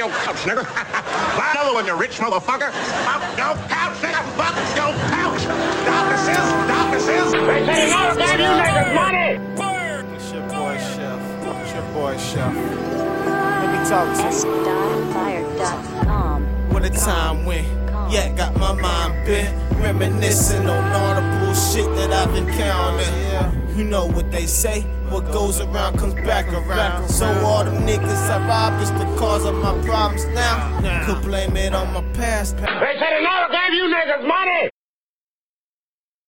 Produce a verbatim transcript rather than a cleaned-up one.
your couch, nigga. Buy another one, you rich motherfucker. Fuck your couch, nigga. Fuck your couch. Doctor says, doctor says. They say no, damn you niggas money. It's your boy Chef. It's your boy Chef. Let me talk to you. S dot fire dot com. What a time went. Yeah, got my mind bent, reminiscing on all the bullshit that I've encountered. Yeah. You know what they say, what goes around comes back around. So all them niggas I robbed is the cause of my problems now. Could blame it on my past. They say they never gave you niggas money.